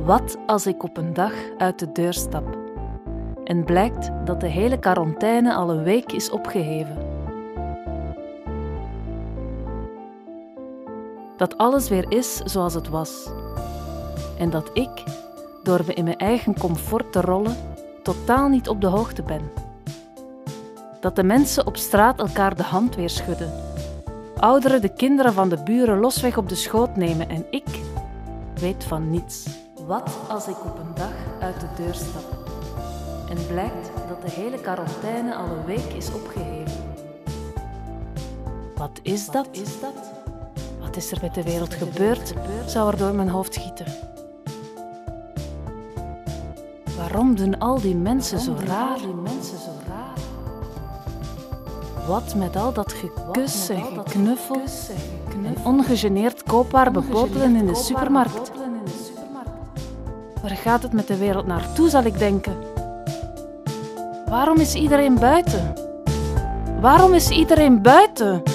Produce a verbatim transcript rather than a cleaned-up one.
Wat als ik op een dag uit de deur stap en blijkt dat de hele quarantaine al een week is opgeheven? Dat alles weer is zoals het was. En dat ik, door me in mijn eigen comfort te rollen, totaal niet op de hoogte ben. Dat de mensen op straat elkaar de hand weer schudden. Ouderen de kinderen van de buren losweg op de schoot nemen en ik weet van niets. Wat als ik op een dag uit de deur stap en blijkt dat de hele quarantaine al een week is opgeheven? Wat is dat? Wat is dat? Wat is er met de wereld gebeurd, zou er door mijn hoofd schieten. Waarom doen al die mensen zo raar? Wat met al dat gekus en geknuffel en ongegeneerd koopbaar bebottelen in de supermarkt? Waar gaat het met de wereld naartoe, zal ik denken? Waarom is iedereen buiten? Waarom is iedereen buiten?